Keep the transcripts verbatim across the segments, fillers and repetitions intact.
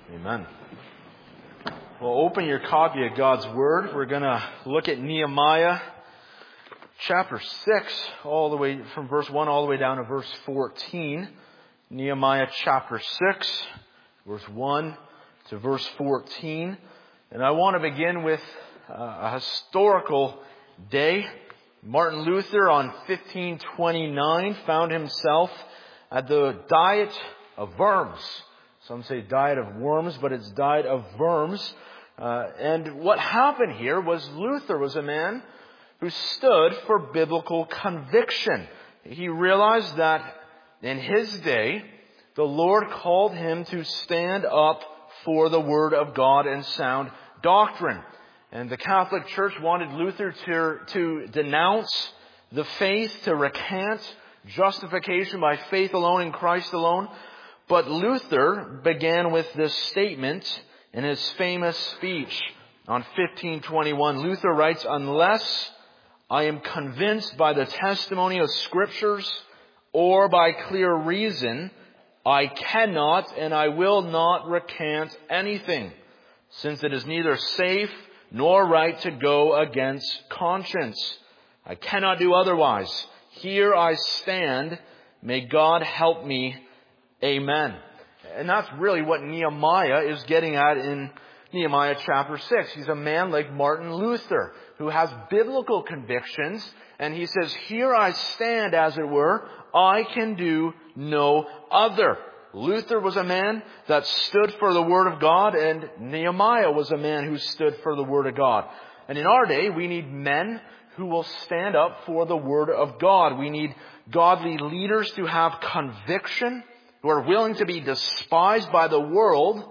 Amen. Well, open your copy of God's Word. We're going to look at Nehemiah chapter six, all the way from verse one all the way down to verse fourteen. Nehemiah chapter six, verse one to verse fourteen. And I want to begin with a historical day. Martin Luther on fifteen twenty-nine found himself at the Diet of Worms. Some say diet of worms, but it's diet of worms. Uh, and what happened here was Luther was a man who stood for biblical conviction. He realized that in his day, the Lord called him to stand up for the Word of God and sound doctrine. And the Catholic Church wanted Luther to, to denounce the faith, to recant justification by faith alone in Christ alone. But Luther began with this statement in his famous speech on fifteen twenty-one. Luther writes, "Unless I am convinced by the testimony of Scriptures or by clear reason, I cannot and I will not recant anything, since it is neither safe nor right to go against conscience. I cannot do otherwise. Here I stand. May God help me. Amen." And that's really what Nehemiah is getting at in Nehemiah chapter six. He's a man like Martin Luther who has biblical convictions. And he says, here I stand, as it were. I can do no other. Luther was a man that stood for the Word of God, and Nehemiah was a man who stood for the Word of God. And in our day, we need men who will stand up for the Word of God. We need godly leaders to have conviction, who are willing to be despised by the world,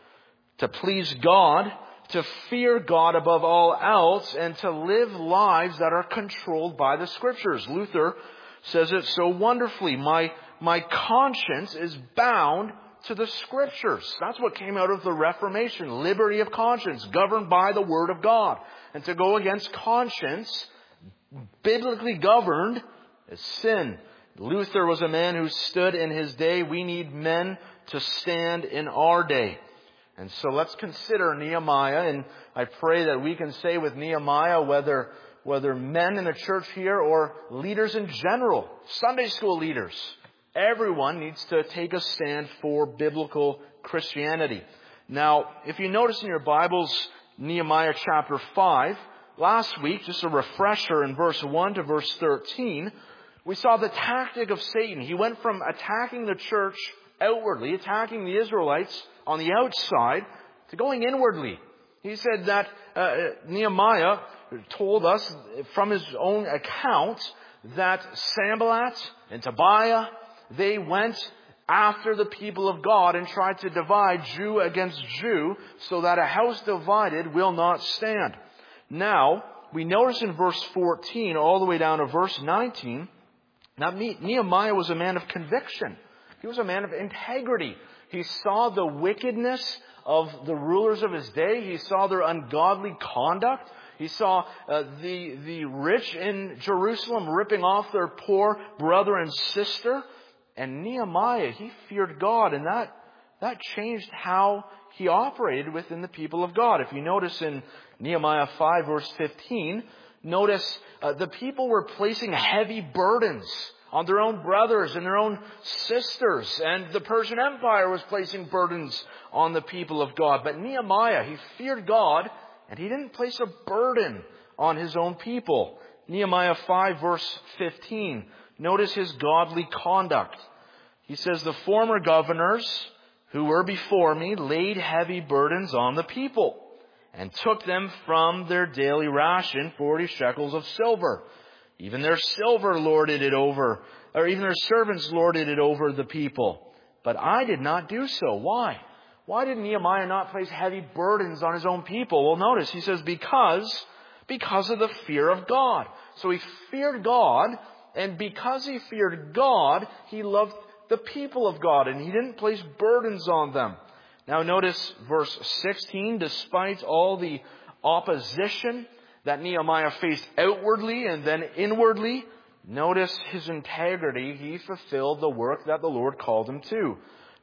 to please God, to fear God above all else, and to live lives that are controlled by the Scriptures. Luther says it so wonderfully. My, my conscience is bound to the Scriptures. That's what came out of the Reformation. Liberty of conscience, governed by the Word of God. And to go against conscience, biblically governed, is sin. Luther was a man who stood in his day. We need men to stand in our day. And so let's consider Nehemiah, and I pray that we can say with Nehemiah, whether whether men in the church here or leaders in general, Sunday school leaders, everyone needs to take a stand for biblical Christianity. Now, if you notice in your Bibles, Nehemiah chapter five, last week, just a refresher in verse one to verse thirteen, we saw the tactic of Satan. He went from attacking the church outwardly, attacking the Israelites on the outside, to going inwardly. He said that uh, Nehemiah told us from his own account that Sanballat and Tobiah, they went after the people of God and tried to divide Jew against Jew, so that a house divided will not stand. Now, we notice in verse fourteen all the way down to verse nineteen, now Nehemiah was a man of conviction. He was a man of integrity. He saw the wickedness of the rulers of his day. He saw their ungodly conduct. He saw uh, the, the rich in Jerusalem ripping off their poor brother and sister. And Nehemiah, he feared God, and that, that changed how he operated within the people of God. If you notice in Nehemiah five verse fifteen, notice uh, the people were placing heavy burdens on their own brothers and their own sisters. And the Persian Empire was placing burdens on the people of God. But Nehemiah, he feared God, and he didn't place a burden on his own people. Nehemiah five verse fifteen, notice his godly conduct. He says, "The former governors who were before me laid heavy burdens on the people, and took them from their daily ration, forty shekels of silver. Even their silver lorded it over, or even their servants lorded it over the people. But I did not do so." Why? Why did Nehemiah not place heavy burdens on his own people? Well, notice, he says, because, because of the fear of God. So he feared God, and because he feared God, he loved the people of God, and he didn't place burdens on them. Now notice verse sixteen, despite all the opposition that Nehemiah faced outwardly and then inwardly, notice his integrity. He fulfilled the work that the Lord called him to.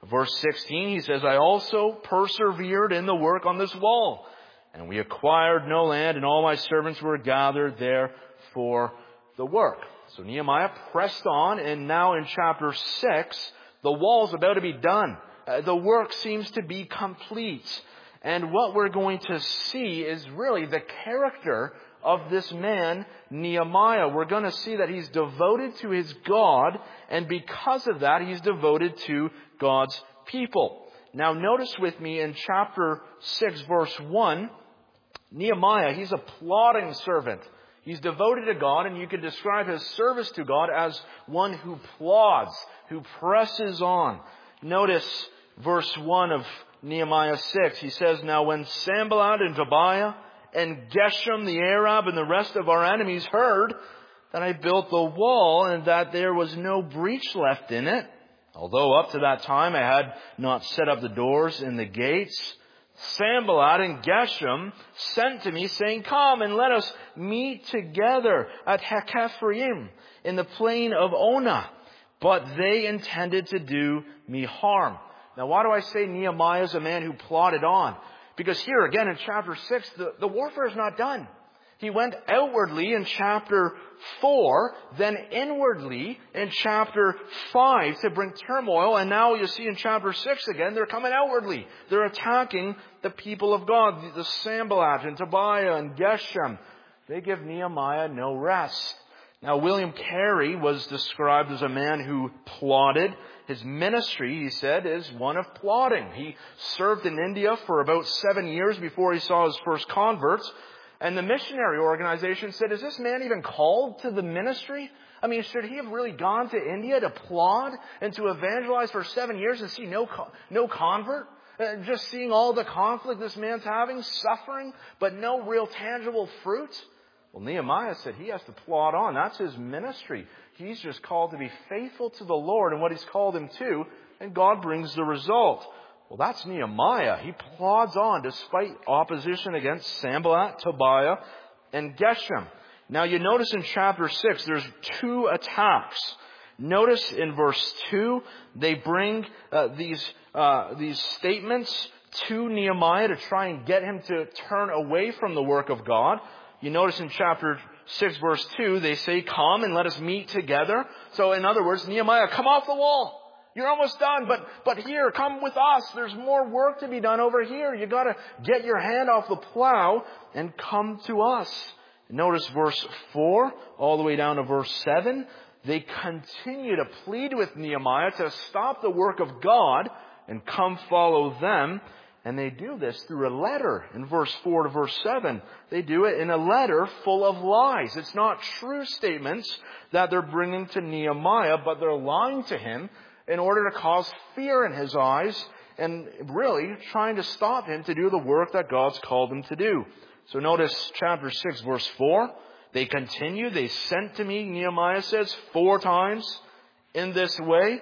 Verse sixteen, he says, I also persevered in the work on this wall, and we acquired no land, and all my servants were gathered there for the work. So Nehemiah pressed on, and now in chapter six, the wall's about to be done. Uh, the work seems to be complete. And what we're going to see is really the character of this man, Nehemiah. We're going to see that he's devoted to his God, and because of that, he's devoted to God's people. Now notice with me in chapter six, verse one, Nehemiah, he's a plodding servant. He's devoted to God, and you could describe his service to God as one who plods, who presses on. Notice verse one of Nehemiah six. He says, Now when Sanballat and Tobiah and Geshem the Arab and the rest of our enemies heard that I built the wall and that there was no breach left in it, although up to that time I had not set up the doors and the gates, Sanballat and Geshem sent to me, saying, Come and let us meet together at Hekepharim in the plain of Ona. But they intended to do me harm. Now, why do I say Nehemiah is a man who plodded on? Because here again in chapter six, the, the warfare is not done. He went outwardly in chapter four, then inwardly in chapter five to bring turmoil. And now you see in chapter six again, they're coming outwardly. They're attacking the people of God, the Sanballat and Tobiah and Geshem. They give Nehemiah no rest. Now, William Carey was described as a man who plodded. His ministry, he said, is one of plodding. He served in India for about seven years before he saw his first converts. And the missionary organization said, is this man even called to the ministry? I mean, should he have really gone to India to plod and to evangelize for seven years and see no no convert? Uh, just seeing all the conflict this man's having, suffering, but no real tangible fruit? Well, Nehemiah said he has to plod on. That's his ministry. He's just called to be faithful to the Lord and what he's called him to, and God brings the result. Well, that's Nehemiah. He plods on despite opposition against Sanballat, Tobiah, and Geshem. Now you notice in chapter six, there's two attacks. Notice in verse two, they bring uh, these uh, these statements to Nehemiah to try and get him to turn away from the work of God. You notice in chapter six, verse two, they say, Come and let us meet together. So in other words, Nehemiah, come off the wall. You're almost done, but, but here, come with us. There's more work to be done over here. You gotta get your hand off the plow and come to us. Notice verse four, all the way down to verse seven. They continue to plead with Nehemiah to stop the work of God and come follow them. And they do this through a letter in verse four to verse seven. They do it in a letter full of lies. It's not true statements that they're bringing to Nehemiah, but they're lying to him in order to cause fear in his eyes and really trying to stop him to do the work that God's called him to do. So notice chapter six, verse four. They continue. They sent to me, Nehemiah says, four times in this way,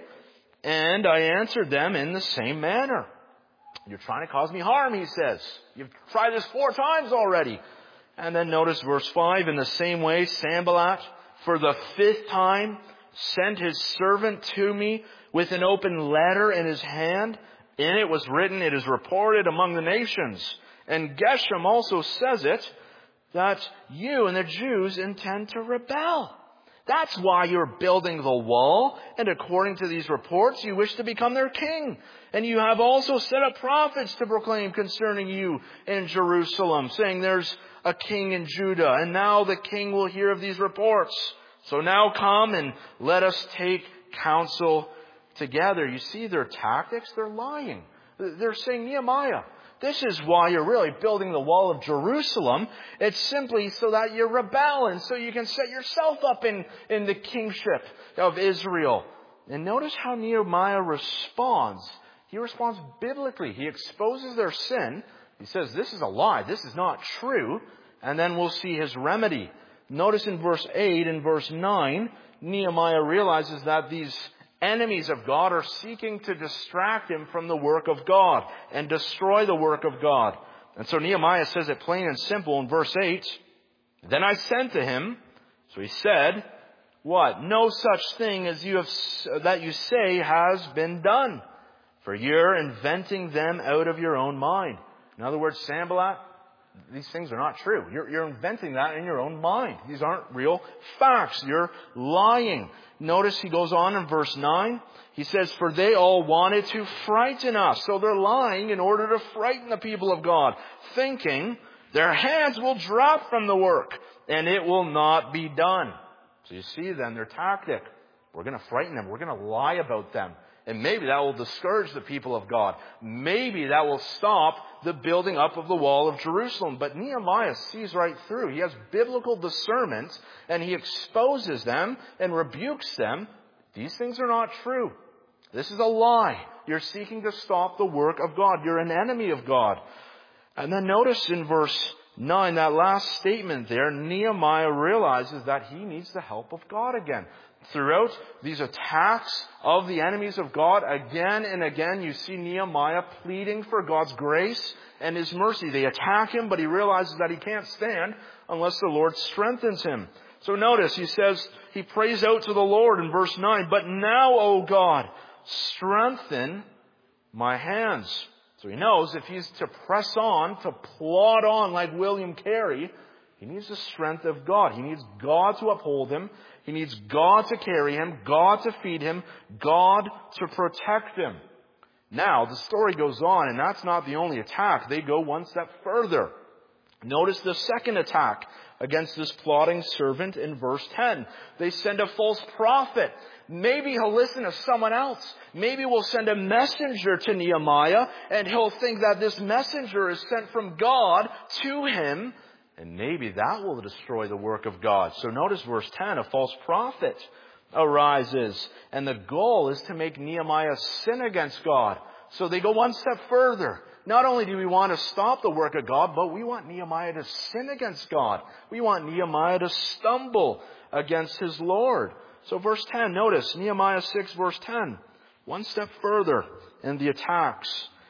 and I answered them in the same manner. You're trying to cause me harm, he says. You've tried this four times already. And then notice verse five. In the same way, Sanballat, for the fifth time, sent his servant to me with an open letter in his hand. In it was written, It is reported among the nations. And Geshem also says it, that you and the Jews intend to rebel. That's why you're building the wall. And according to these reports, you wish to become their king. And you have also set up prophets to proclaim concerning you in Jerusalem, saying there's a king in Judah. And now the king will hear of these reports. So now come and let us take counsel together. You see their tactics? They're lying. They're saying, Nehemiah, this is why you're really building the wall of Jerusalem. It's simply so that you rebel and so you can set yourself up in, in the kingship of Israel. And notice how Nehemiah responds. He responds biblically. He exposes their sin. He says, this is a lie. This is not true. And then we'll see his remedy. Notice in verse eight and verse nine, Nehemiah realizes that these enemies of God are seeking to distract him from the work of God and destroy the work of God. And so Nehemiah says it plain and simple in verse eight. Then I sent to him, so he said, what? No such thing as you have, that you say has been done. For you're inventing them out of your own mind. In other words, Sanballat, these things are not true. You're, you're inventing that in your own mind. These aren't real facts. You're lying. Notice he goes on in verse nine. He says, for they all wanted to frighten us. So they're lying in order to frighten the people of God, thinking their hands will drop from the work and it will not be done. So you see then their tactic. We're going to frighten them. We're going to lie about them. And maybe that will discourage the people of God. Maybe that will stop the building up of the wall of Jerusalem. But Nehemiah sees right through. He has biblical discernment and he exposes them and rebukes them. These things are not true. This is a lie. You're seeking to stop the work of God. You're an enemy of God. And then notice in verse nine, that last statement there, Nehemiah realizes that he needs the help of God again. Throughout these attacks of the enemies of God, again and again, you see Nehemiah pleading for God's grace and His mercy. They attack him, but he realizes that he can't stand unless the Lord strengthens him. So notice, he says, he prays out to the Lord in verse nine, but now, O God, strengthen my hands. So he knows if he's to press on, to plod on like William Carey, he needs the strength of God. He needs God to uphold him. He needs God to carry him, God to feed him, God to protect him. Now, the story goes on, and that's not the only attack. They go one step further. Notice the second attack against this plotting servant in verse ten. They send a false prophet. Maybe he'll listen to someone else. Maybe we'll send a messenger to Nehemiah, and he'll think that this messenger is sent from God to him. And maybe that will destroy the work of God. So notice verse ten, a false prophet arises. And the goal is to make Nehemiah sin against God. So they go one step further. Not only do we want to stop the work of God, but we want Nehemiah to sin against God. We want Nehemiah to stumble against his Lord. So verse ten, notice Nehemiah six verse ten. One step further in the attacks.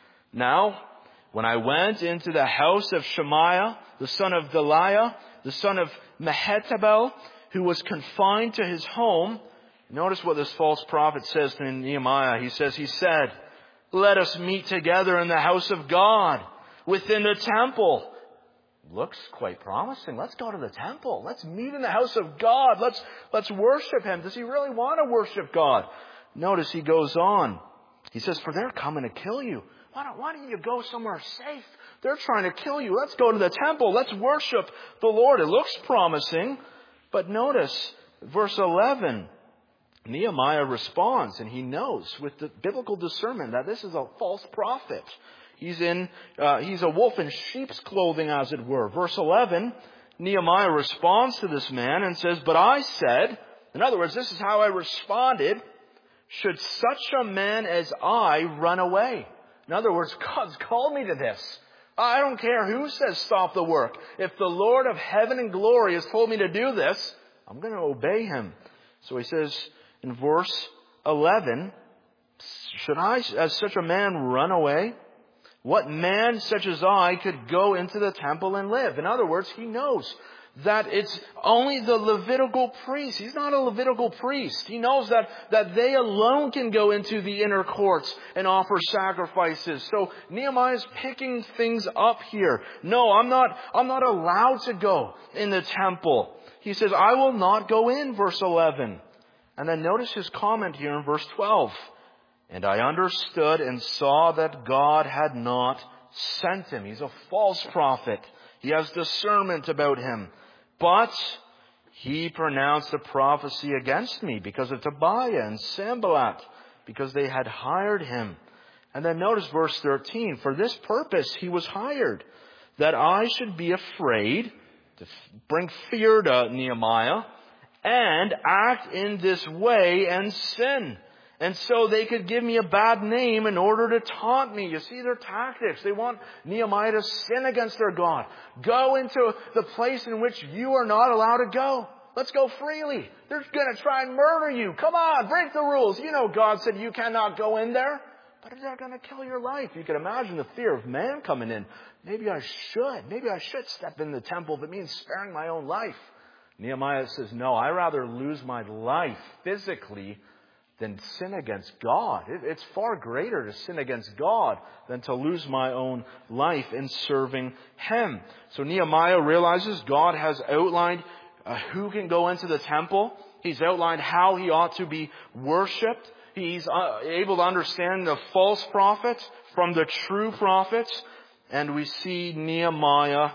Now, when I went into the house of Shemaiah, the son of Delaiah, the son of Mehetabel, who was confined to his home, notice what this false prophet says to Nehemiah. He says, he said, let us meet together in the house of God, within the temple. Looks quite promising. Let's go to the temple. Let's meet in the house of God. Let's, let's worship Him. Does he really want to worship God? Notice he goes on. He says, for they're coming to kill you. Why don't, why don't you go somewhere safe? They're trying to kill you. Let's go to the temple. Let's worship the Lord. It looks promising. But notice verse eleven. Nehemiah responds, and he knows with the biblical discernment that this is a false prophet. He's in, uh, he's a wolf in sheep's clothing, as it were. Verse eleven, Nehemiah responds to this man and says, but I said, in other words, this is how I responded, should such a man as I run away? In other words, God's called me to this. I don't care who says stop the work. If the Lord of heaven and glory has told me to do this, I'm going to obey Him. So he says in verse eleven, should I, as such a man, run away? What man such as I could go into the temple and live? In other words, he knows that it's only the Levitical priest. He's not a Levitical priest. He knows that, that they alone can go into the inner courts and offer sacrifices. So Nehemiah's picking things up here. No, I'm not, I'm not allowed to go in the temple. He says, I will not go in, verse eleven. And then notice his comment here in verse twelve. And I understood and saw that God had not sent him. He's a false prophet. He has discernment about him. But he pronounced a prophecy against me because of Tobiah and Sanballat, because they had hired him. And then notice verse thirteen. For this purpose he was hired, that I should be afraid, to bring fear to Nehemiah, and act in this way and sin. And so they could give me a bad name in order to taunt me. You see their tactics. They want Nehemiah to sin against their God. Go into the place in which you are not allowed to go. Let's go freely. They're going to try and murder you. Come on, break the rules. You know God said you cannot go in there. But they're going to kill your life. You can imagine the fear of man coming in. Maybe I should. Maybe I should step in the temple if it means sparing my own life. Nehemiah says, no, I'd rather lose my life physically than sin against God. It, it's far greater to sin against God than to lose my own life in serving Him. So Nehemiah realizes God has outlined uh, who can go into the temple. He's outlined how he ought to be worshipped. He's uh, able to understand the false prophet from the true prophets. And we see Nehemiah,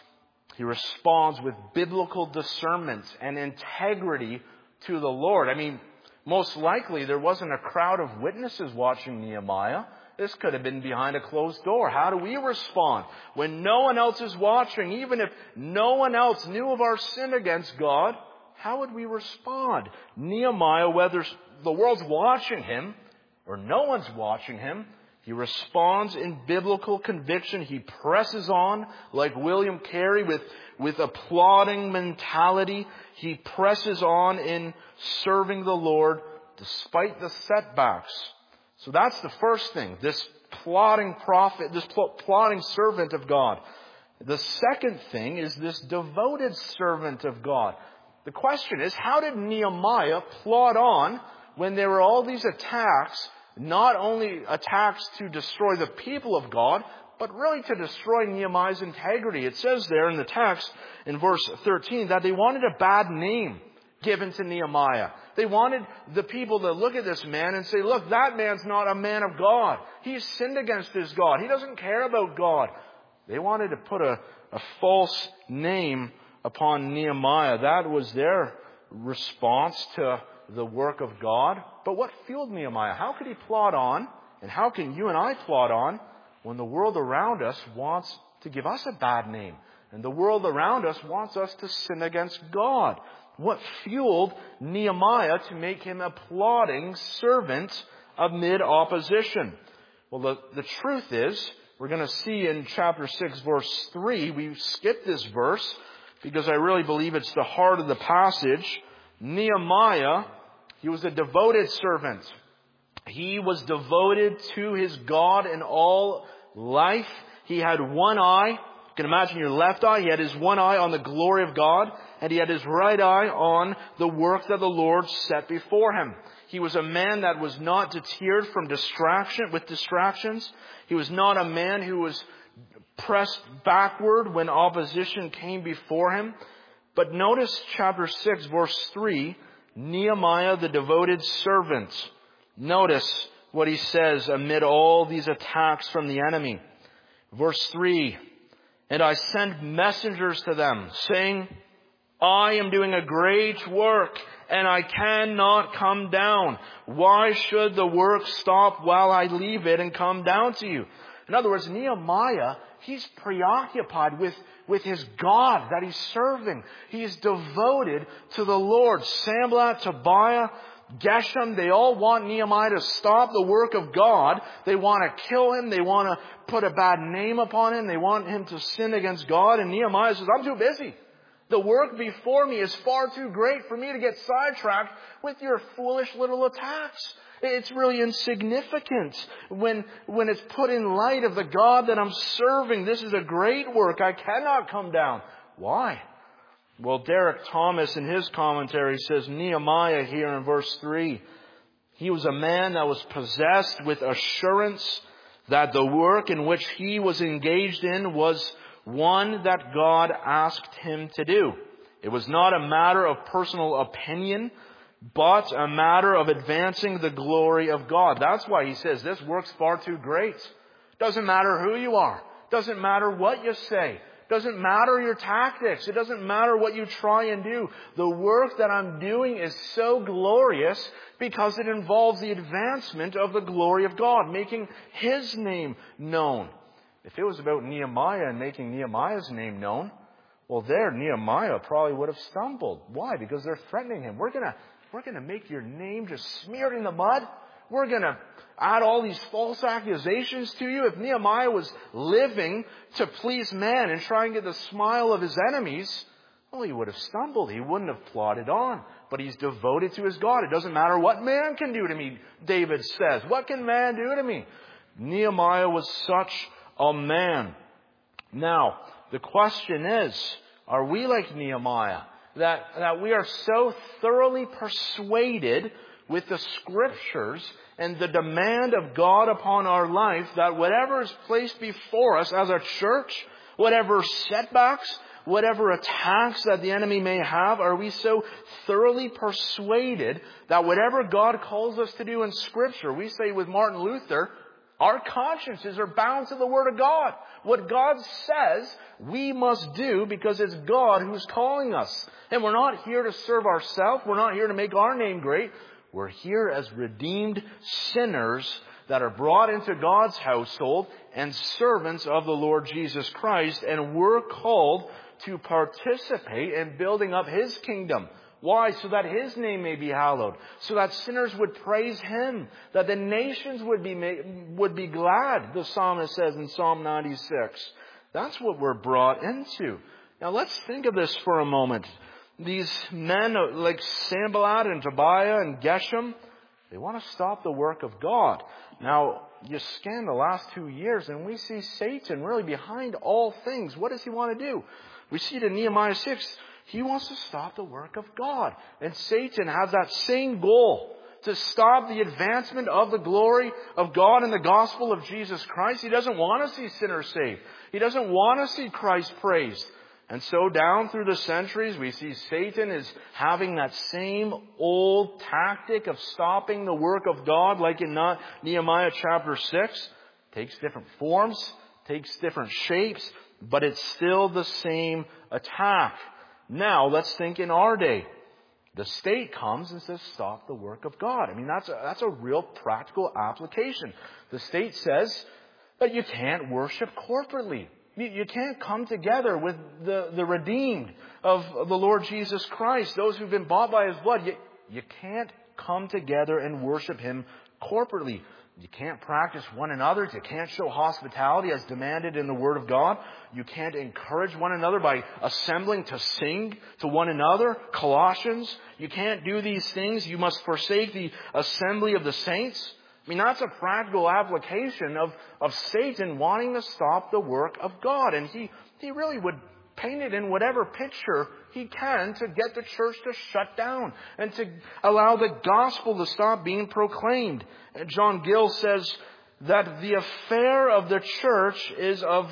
he responds with biblical discernment and integrity to the Lord. I mean, most likely there wasn't a crowd of witnesses watching Nehemiah. This could have been behind a closed door. How do we respond when no one else is watching? Even if no one else knew of our sin against God, how would we respond? Nehemiah, whether the world's watching him or no one's watching him, he responds in biblical conviction. He presses on like William Carey with, with a plodding mentality. He presses on in serving the Lord despite the setbacks. So that's the first thing. This plodding prophet, this plodding servant of God. The second thing is this devoted servant of God. The question is, how did Nehemiah plod on when there were all these attacks? Not only attacks to destroy the people of God, but really to destroy Nehemiah's integrity. It says there in the text, in verse thirteen, that they wanted a bad name given to Nehemiah. They wanted the people to look at this man and say, look, that man's not a man of God. He's sinned against his God. He doesn't care about God. They wanted to put a, a false name upon Nehemiah. That was their response to the work of God. But what fueled Nehemiah? How could he plod on? And how can you and I plod on when the world around us wants to give us a bad name? And the world around us wants us to sin against God. What fueled Nehemiah to make him a plodding servant amid opposition? Well, the, the truth is, we're going to see in chapter six, verse three, we skipped this verse because I really believe it's the heart of the passage. Nehemiah, he was a devoted servant. He was devoted to his God in all life. He had one eye. You can imagine your left eye. He had his one eye on the glory of God, and he had his right eye on the work that the Lord set before him. He was a man that was not deterred from distraction, with distractions. He was not a man who was pressed backward when opposition came before him. But notice chapter six, verse three, Nehemiah, the devoted servant. Notice what he says amid all these attacks from the enemy. Verse three, and I sent messengers to them, saying, I am doing a great work, and I cannot come down. Why should the work stop while I leave it and come down to you? In other words, Nehemiah, he's preoccupied with, with his God that he's serving. He is devoted to the Lord. Sanballat, Tobiah, Geshem, they all want Nehemiah to stop the work of God. They want to kill him. They want to put a bad name upon him. They want him to sin against God. And Nehemiah says, I'm too busy. The work before me is far too great for me to get sidetracked with your foolish little attacks. It's really insignificant when, when it's put in light of the God that I'm serving. This is a great work. I cannot come down. Why? Well, Derek Thomas in his commentary says Nehemiah here in verse three, he was a man that was possessed with assurance that the work in which he was engaged in was one that God asked him to do. It was not a matter of personal opinion, but a matter of advancing the glory of God. That's why he says this work's far too great. Doesn't matter who you are. Doesn't matter what you say. Doesn't matter your tactics. It doesn't matter what you try and do. The work that I'm doing is so glorious because it involves the advancement of the glory of God, making His name known. If it was about Nehemiah and making Nehemiah's name known, well, there Nehemiah probably would have stumbled. Why? Because they're threatening him. We're gonna, we're gonna make your name just smeared in the mud. We're gonna add all these false accusations to you. If Nehemiah was living to please man and try and get the smile of his enemies, well, he would have stumbled. He wouldn't have plodded on. But he's devoted to his God. It doesn't matter what man can do to me, David says. What can man do to me? Nehemiah was such a man. Now, the question is, are we like Nehemiah? That, that we are so thoroughly persuaded with the Scriptures and the demand of God upon our life that whatever is placed before us as a church, whatever setbacks, whatever attacks that the enemy may have, are we so thoroughly persuaded that whatever God calls us to do in Scripture, we say with Martin Luther, our consciences are bound to the Word of God. What God says, we must do because it's God who's calling us. And we're not here to serve ourselves. We're not here to make our name great. We're here as redeemed sinners that are brought into God's household and servants of the Lord Jesus Christ. And we're called to participate in building up His kingdom. Why? So that His name may be hallowed. So that sinners would praise Him. That the nations would be would be glad, the psalmist says in Psalm ninety-six. That's what we're brought into. Now let's think of this for a moment. These men like Sanballat and Tobiah and Geshem, they want to stop the work of God. Now, you scan the last two years and we see Satan really behind all things. What does he want to do? We see it in Nehemiah six. He wants to stop the work of God. And Satan has that same goal, to stop the advancement of the glory of God in the gospel of Jesus Christ. He doesn't want to see sinners saved. He doesn't want to see Christ praised. And so down through the centuries, we see Satan is having that same old tactic of stopping the work of God, like in Nehemiah chapter six. Takes different forms, takes different shapes, but it's still the same attack. Now, let's think in our day. The state comes and says, stop the work of God. I mean, that's a, that's a real practical application. The state says that you can't worship corporately. You, you can't come together with the, the redeemed of the Lord Jesus Christ, those who've been bought by His blood. You, you can't come together and worship Him corporately. You can't practice one another. You can't show hospitality as demanded in the Word of God. You can't encourage one another by assembling to sing to one another. Colossians. You can't do these things. You must forsake the assembly of the saints. I mean, that's a practical application of, of Satan wanting to stop the work of God. And he, he really would paint it in whatever picture he can to get the church to shut down and to allow the gospel to stop being proclaimed. And John Gill says that the affair of the church is of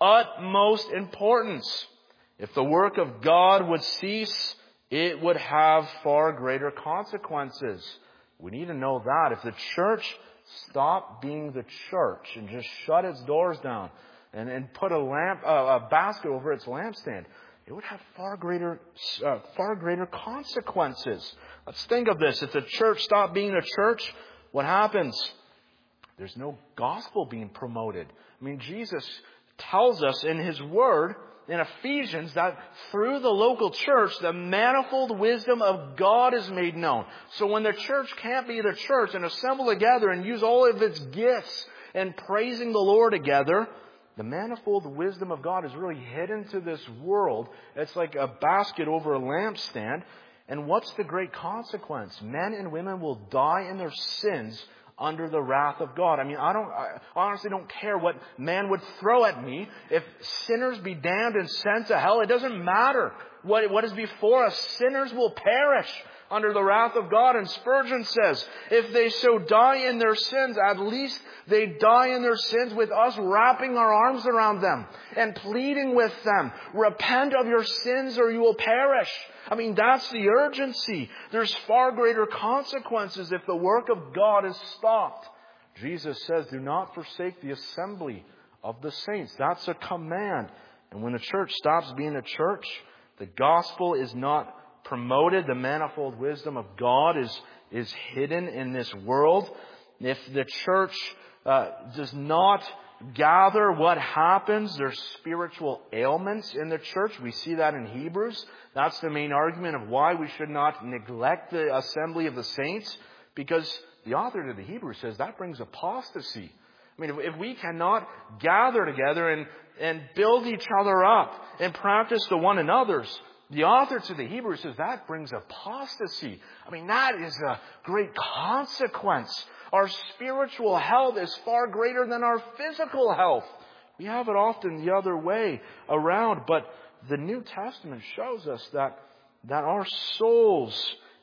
utmost importance. If the work of God would cease, it would have far greater consequences. We need to know that. If the church stopped being the church and just shut its doors down, And, and put a lamp, uh, a basket over its lampstand, it would have far greater, uh, far greater consequences. Let's think of this. If the church stopped being a church, what happens? There's no gospel being promoted. I mean, Jesus tells us in His Word, in Ephesians, that through the local church, the manifold wisdom of God is made known. So when the church can't be the church and assemble together and use all of its gifts in praising the Lord together, the manifold wisdom of God is really hidden to this world. It's like a basket over a lampstand. And what's the great consequence? Men and women will die in their sins under the wrath of God. I mean, I don't, I honestly don't care what man would throw at me. If sinners be damned and sent to hell, it doesn't matter what, what is before us. Sinners will perish under the wrath of God. And Spurgeon says, if they so die in their sins, at least they die in their sins with us wrapping our arms around them and pleading with them, repent of your sins or you will perish. I mean, that's the urgency. There's far greater consequences if the work of God is stopped. Jesus says, do not forsake the assembly of the saints. That's a command. And when the church stops being a church, the gospel is not promoted. The manifold wisdom of God is, is hidden in this world. If the church uh, does not gather, what happens? There's spiritual ailments in the church. We see that in Hebrews. That's the main argument of why we should not neglect the assembly of the saints, because the author to the Hebrews says that brings apostasy. I mean, if, if we cannot gather together and, and build each other up and practice the one another's, the author to the Hebrews says that brings apostasy. I mean, that is a great consequence. Our spiritual health is far greater than our physical health. We have it often the other way around, but the New Testament shows us that, that our souls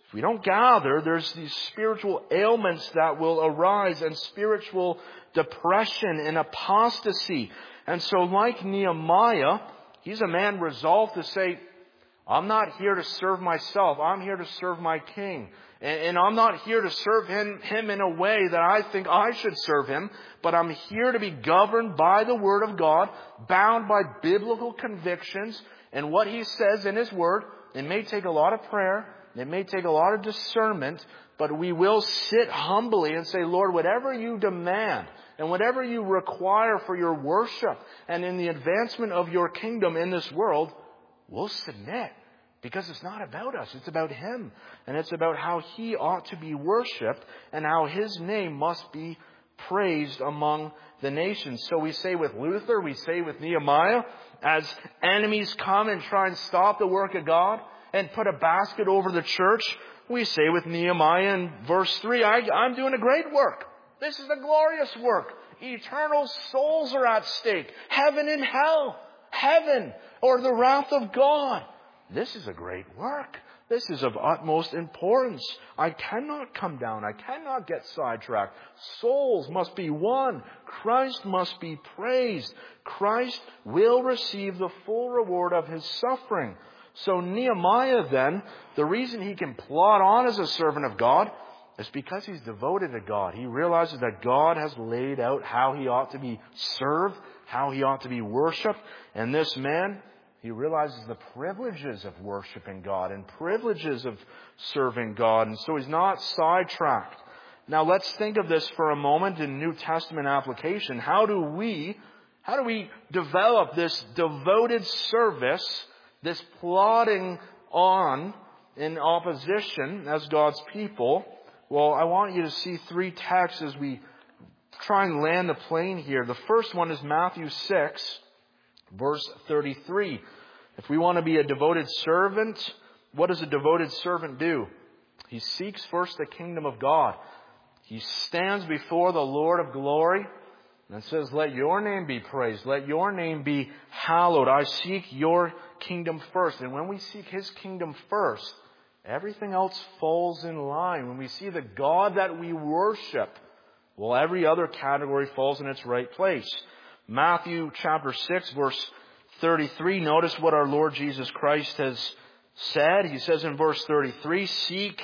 If we don't gather, there's these spiritual ailments that will arise and spiritual depression and apostasy. And so like Nehemiah, he's a man resolved to say, I'm not here to serve myself. I'm here to serve my king. And, and I'm not here to serve him, him in a way that I think I should serve him. But I'm here to be governed by the Word of God, bound by biblical convictions and what He says in His Word. It may take a lot of prayer. It may take a lot of discernment. But we will sit humbly and say, Lord, whatever you demand and whatever you require for your worship and in the advancement of your kingdom in this world, we'll submit. Because it's not about us. It's about Him. And it's about how He ought to be worshipped and how His name must be praised among the nations. So we say with Luther, we say with Nehemiah, as enemies come and try and stop the work of God and put a basket over the church, we say with Nehemiah in verse three, I, I'm doing a great work. This is a glorious work. Eternal souls are at stake. Heaven and hell. Heaven or the wrath of God. This is a great work. This is of utmost importance. I cannot come down. I cannot get sidetracked. Souls must be won. Christ must be praised. Christ will receive the full reward of His suffering. So Nehemiah then, the reason he can plod on as a servant of God is because he's devoted to God. He realizes that God has laid out how he ought to be served, how he ought to be worshipped. And this man, he realizes the privileges of worshiping God and privileges of serving God. And so he's not sidetracked. Now let's think of this for a moment in New Testament application. How do we, how do we develop this devoted service, this plodding on in opposition as God's people? Well, I want you to see three texts as we try and land the plane here. The first one is Matthew six, verse thirty-three. If we want to be a devoted servant, what does a devoted servant do? He seeks first the kingdom of God. He stands before the Lord of glory and says, let your name be praised. Let your name be hallowed. I seek your kingdom first. And when we seek His kingdom first, everything else falls in line. When we see the God that we worship, well, every other category falls in its right place. Matthew chapter six, verse thirty-three, notice what our Lord Jesus Christ has said. He says in verse thirty-three, seek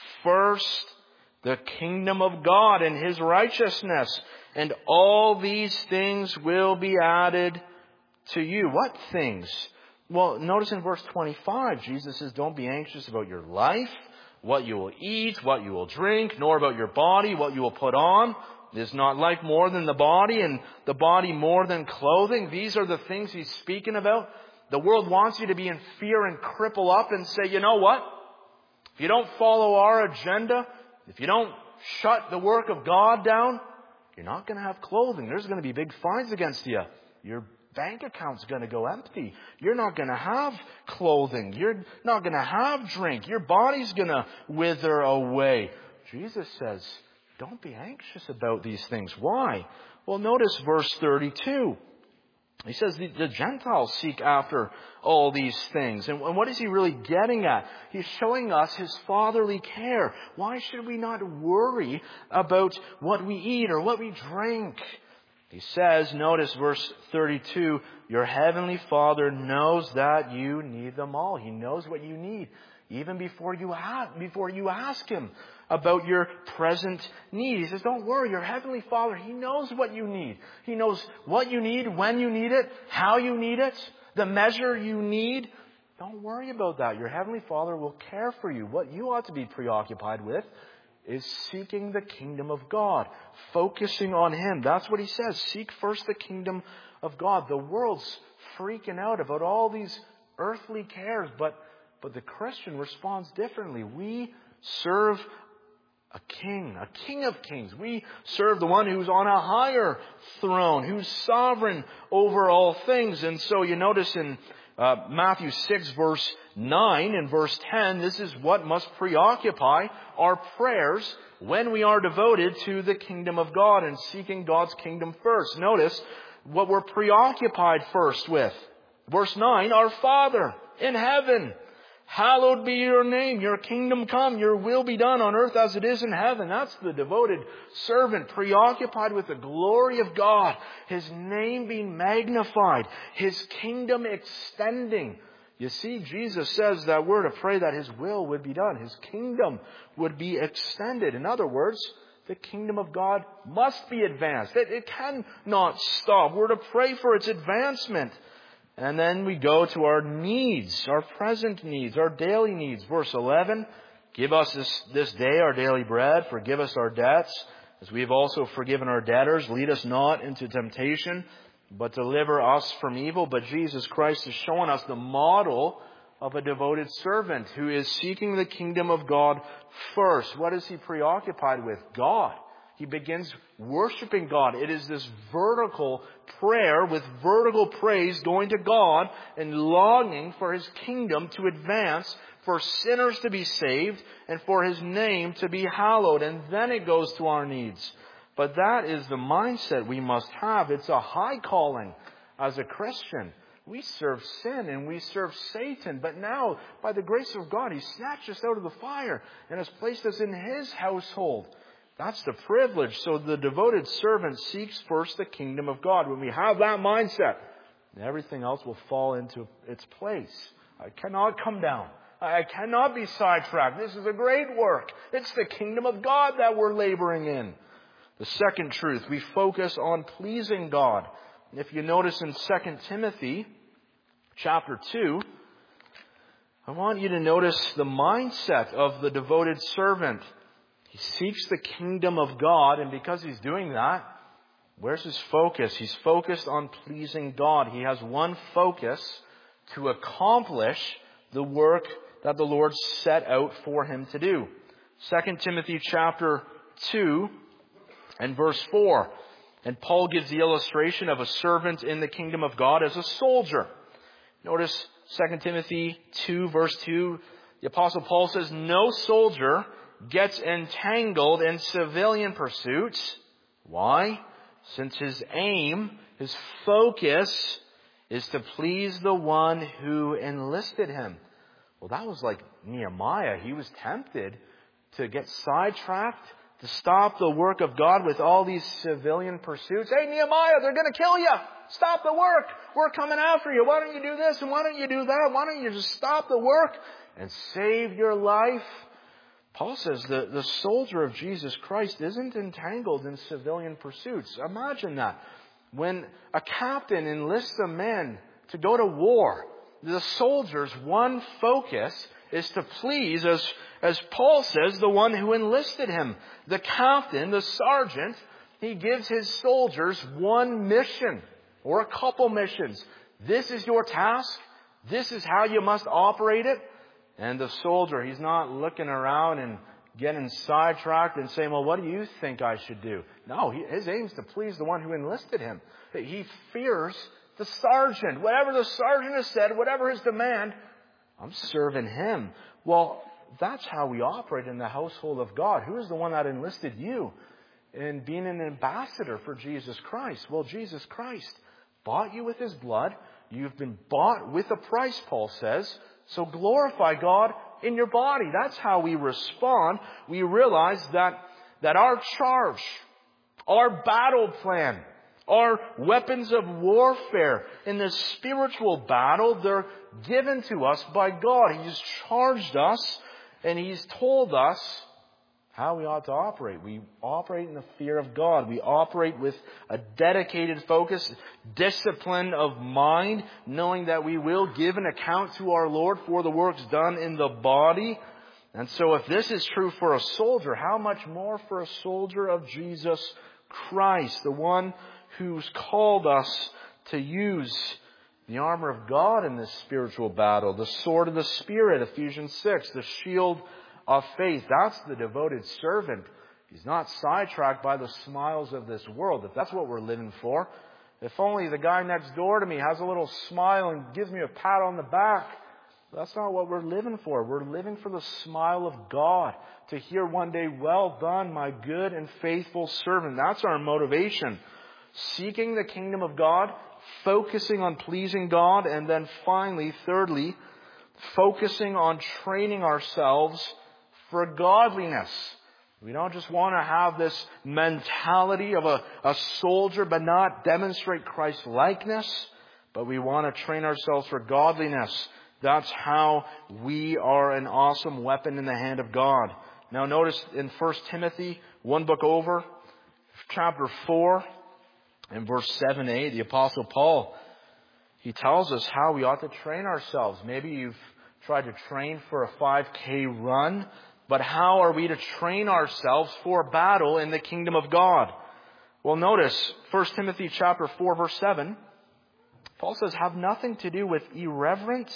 first the kingdom of God and His righteousness, and all these things will be added to you. What things? Well, notice in verse twenty-five, Jesus says, don't be anxious about your life, what you will eat, what you will drink, nor about your body, what you will put on. Is not life more than the body, and the body more than clothing? These are the things He's speaking about. The world wants you to be in fear and cripple up and say, you know what? If you don't follow our agenda, if you don't shut the work of God down, you're not going to have clothing. There's going to be big fines against you. Your bank account's going to go empty. You're not going to have clothing. You're not going to have drink. Your body's going to wither away. Jesus says, don't be anxious about these things. Why? Well, notice verse thirty-two. He says the, the Gentiles seek after all these things. And, and what is He really getting at? He's showing us His fatherly care. Why should we not worry about what we eat or what we drink? He says, notice verse thirty-two, your heavenly Father knows that you need them all. He knows what you need even before you ask, before you ask Him about your present need. He says, don't worry, your heavenly Father, He knows what you need. He knows what you need, when you need it, how you need it, the measure you need. Don't worry about that. Your heavenly Father will care for you. What you ought to be preoccupied with is seeking the kingdom of God, focusing on Him. That's what He says. Seek first the kingdom of God. The world's freaking out about all these earthly cares, but, but the Christian responds differently. We serve a king, a king of kings. We serve the one who's on a higher throne, who's sovereign over all things. And so you notice in uh, Matthew six, verse nine and verse ten, this is what must preoccupy our prayers when we are devoted to the kingdom of God and seeking God's kingdom first. Notice what we're preoccupied first with. Verse nine, our Father in heaven, Hallowed be your name. Your kingdom come. Your will be done on earth as it is in heaven. That's the devoted servant, preoccupied with the glory of God. His name being magnified. His kingdom extending. You see, Jesus says that we're to pray that His will would be done. His kingdom would be extended. In other words, the kingdom of God must be advanced. It, it cannot stop. We're to pray for its advancement. And then we go to our needs, our present needs, our daily needs. Verse eleven, give us this, this day our daily bread. Forgive us our debts, as we have also forgiven our debtors. Lead us not into temptation, but deliver us from evil. But Jesus Christ is showing us the model of a devoted servant who is seeking the kingdom of God first. What is he preoccupied with? God. He begins worshiping God. It is this vertical prayer with vertical praise going to God and longing for His kingdom to advance, for sinners to be saved, and for His name to be hallowed. And then it goes to our needs. But that is the mindset we must have. It's a high calling as a Christian. We serve sin and we serve Satan. But now, by the grace of God, He snatched us out of the fire and has placed us in His household. That's the privilege. So the devoted servant seeks first the kingdom of God. When we have that mindset, everything else will fall into its place. I cannot come down. I cannot be sidetracked. This is a great work. It's the kingdom of God that we're laboring in. The second truth, we focus on pleasing God. If you notice in Second Timothy chapter two, I want you to notice the mindset of the devoted servant. He seeks the kingdom of God, and because he's doing that, where's his focus? He's focused on pleasing God. He has one focus: to accomplish the work that the Lord set out for him to do. Second Timothy chapter two and verse four. And Paul gives the illustration of a servant in the kingdom of God as a soldier. Notice Second Timothy two verse two. The Apostle Paul says, no soldier gets entangled in civilian pursuits. Why? Since his aim, his focus, is to please the one who enlisted him. Well, that was like Nehemiah. He was tempted to get sidetracked, to stop the work of God with all these civilian pursuits. Hey, Nehemiah, they're going to kill you. Stop the work. We're coming after you. Why don't you do this and why don't you do that? Why don't you just stop the work and save your life? Paul says the, the soldier of Jesus Christ isn't entangled in civilian pursuits. Imagine that. When a captain enlists a man to go to war, the soldier's one focus is to please, as, as Paul says, the one who enlisted him. The captain, the sergeant, he gives his soldiers one mission or a couple missions. This is your task. This is how you must operate it. And the soldier, he's not looking around and getting sidetracked and saying, well, what do you think I should do? No, he, his aim is to please the one who enlisted him. He fears the sergeant. Whatever the sergeant has said, whatever his demand, I'm serving him. Well, that's how we operate in the household of God. Who is the one that enlisted you in being an ambassador for Jesus Christ? Well, Jesus Christ bought you with His blood. You've been bought with a price, Paul says. So glorify God in your body. That's how we respond. We realize that, that our charge, our battle plan, our weapons of warfare in this spiritual battle, they're given to us by God. He's charged us and He's told us how we ought to operate. We operate in the fear of God. We operate with a dedicated focus, discipline of mind, knowing that we will give an account to our Lord for the works done in the body. And so if this is true for a soldier, how much more for a soldier of Jesus Christ, the one who's called us to use the armor of God in this spiritual battle, the sword of the Spirit, Ephesians six, the shield of faith. That's the devoted servant. He's not sidetracked by the smiles of this world. If that's what we're living for, if only the guy next door to me has a little smile and gives me a pat on the back, that's not what we're living for. We're living for the smile of God, to hear one day, well done, my good and faithful servant. That's our motivation. Seeking the kingdom of God, focusing on pleasing God, and then finally, thirdly, focusing on training ourselves for godliness. We don't just want to have this mentality of a, a soldier but not demonstrate Christ's likeness, but we want to train ourselves for godliness. That's how we are an awesome weapon in the hand of God. Now notice in First Timothy, one book over, chapter four, and verse seven a, the Apostle Paul, he tells us how we ought to train ourselves. Maybe you've tried to train for a five K run, but how are we to train ourselves for battle in the kingdom of God? Well, notice First Timothy chapter four, verse seven. Paul says, have nothing to do with irreverent,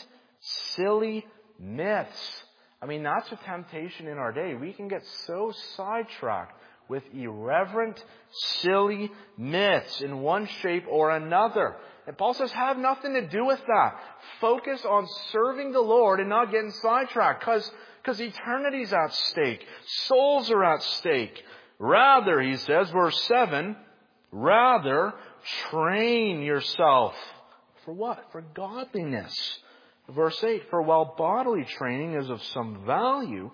silly myths. I mean, that's a temptation in our day. We can get so sidetracked with irreverent, silly myths in one shape or another. And Paul says, have nothing to do with that. Focus on serving the Lord and not getting sidetracked, because because eternity's at stake. Souls are at stake. Rather, he says, verse seven, rather train yourself. For what? For godliness. Verse eight, for while bodily training is of some value,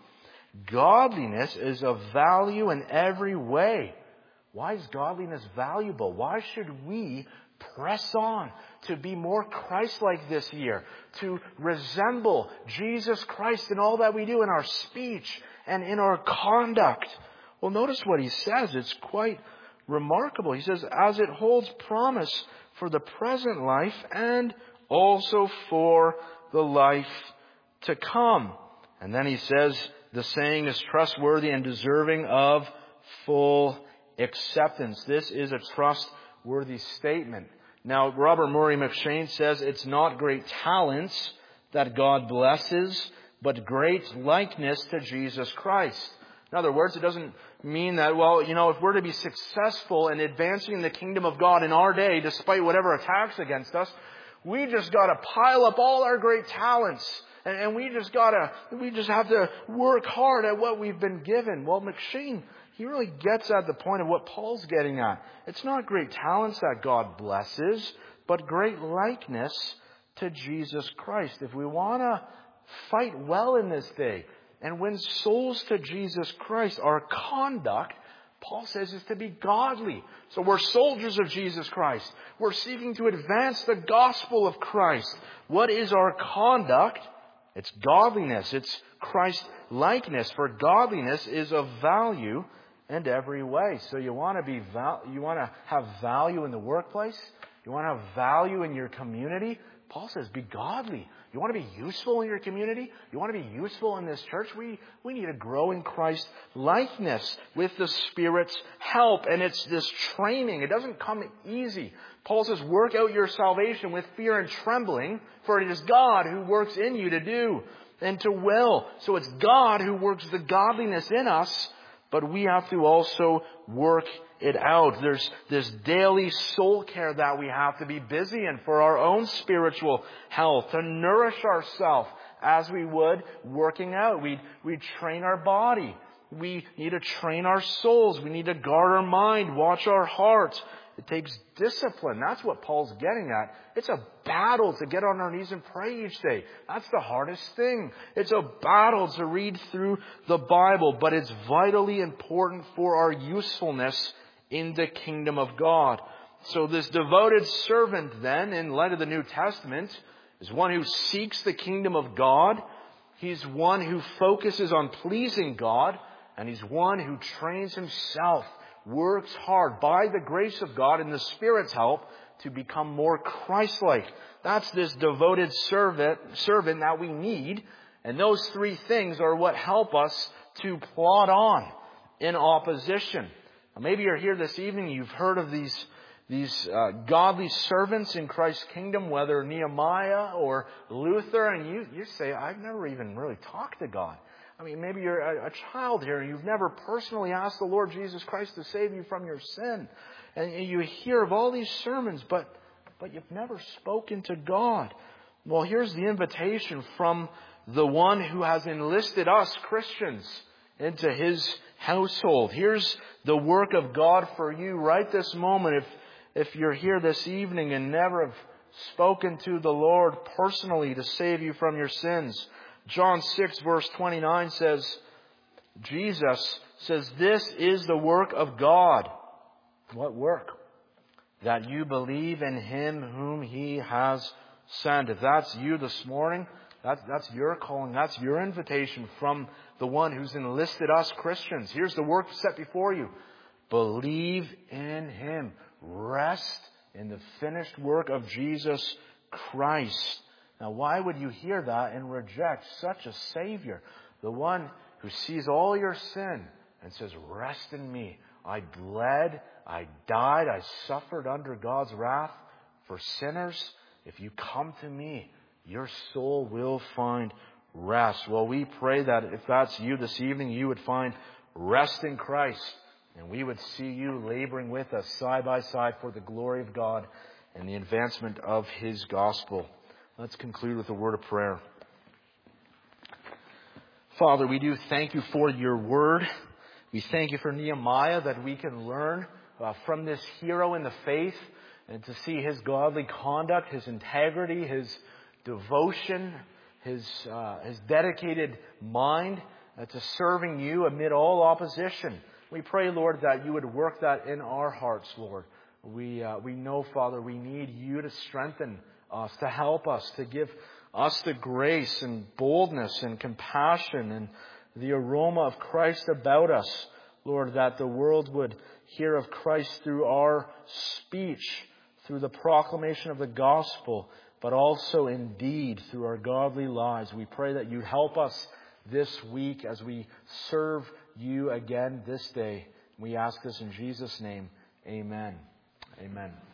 godliness is of value in every way. Why is godliness valuable? Why should we press on to be more Christ-like this year, to resemble Jesus Christ in all that we do in our speech and in our conduct? Well, notice what he says. It's quite remarkable. He says, as it holds promise for the present life and also for the life to come. And then he says, the saying is trustworthy and deserving of full acceptance. This is a trustworthy statement. Now, Robert Murray McShane says it's not great talents that God blesses, but great likeness to Jesus Christ. In other words, it doesn't mean that, well, you know, if we're to be successful in advancing the kingdom of God in our day, despite whatever attacks against us, we just got to pile up all our great talents. And, and we just got to, we just have to work hard at what we've been given. Well, McShane, he really gets at the point of what Paul's getting at. It's not great talents that God blesses, but great likeness to Jesus Christ. If we want to fight well in this day and win souls to Jesus Christ, our conduct, Paul says, is to be godly. So we're soldiers of Jesus Christ. We're seeking to advance the gospel of Christ. What is our conduct? It's godliness. It's Christ-likeness. For godliness is of value in every way. So you want to be val- you want to have value in the workplace? You want to have value in your community? Paul says, be godly. You want to be useful in your community? You want to be useful in this church? We, we need to grow in Christ likeness with the Spirit's help. And it's this training. It doesn't come easy. Paul says, work out your salvation with fear and trembling, for it is God who works in you to do and to will. So it's God who works the godliness in us, but we have to also work it out. There's this daily soul care that we have to be busy in for our own spiritual health, to nourish ourselves as we would working out. We we train our body. We need to train our souls. We need to guard our mind, watch our heart. It takes discipline. That's what Paul's getting at. It's a battle to get on our knees and pray each day. That's the hardest thing. It's a battle to read through the Bible, but it's vitally important for our usefulness in the kingdom of God. So this devoted servant then, in light of the New Testament, is one who seeks the kingdom of God. He's one who focuses on pleasing God, and he's one who trains himself, works hard by the grace of God and the Spirit's help to become more Christ-like. That's this devoted servant, servant that we need. And those three things are what help us to plod on in opposition. Now, maybe you're here this evening, you've heard of these, these uh, godly servants in Christ's kingdom, whether Nehemiah or Luther, and you, you say, I've never even really talked to God. I mean, maybe you're a, a child here and you've never personally asked the Lord Jesus Christ to save you from your sin. And, and you hear of all these sermons, but, but you've never spoken to God. Well, here's the invitation from the one who has enlisted us Christians into his household. Here's the work of God for you right this moment. If, if you're here this evening and never have spoken to the Lord personally to save you from your sins. John six verse twenty-nine says, Jesus says, this is the work of God. What work? That you believe in Him whom He has sent. If that's you this morning, that's, that's your calling. That's your invitation from the one who's enlisted us Christians. Here's the work set before you. Believe in Him. Rest in the finished work of Jesus Christ. Now, why would you hear that and reject such a Savior? The one who sees all your sin and says, rest in me. I bled, I died, I suffered under God's wrath for sinners. If you come to me, your soul will find rest. Well, we pray that if that's you this evening, you would find rest in Christ. And we would see you laboring with us side by side for the glory of God and the advancement of His gospel. Let's conclude with a word of prayer. Father, we do thank you for your word. We thank you for Nehemiah, that we can learn uh, from this hero in the faith and to see his godly conduct, his integrity, his devotion, his, uh, his dedicated mind uh, to serving you amid all opposition. We pray, Lord, that you would work that in our hearts, Lord. We, uh, we know, Father, we need you to strengthen us, to help us, to give us the grace and boldness and compassion and the aroma of Christ about us, Lord, that the world would hear of Christ through our speech, through the proclamation of the gospel, but also in deed through our godly lives. We pray that you help us this week as we serve you again this day. We ask this in Jesus' name. Amen. Amen.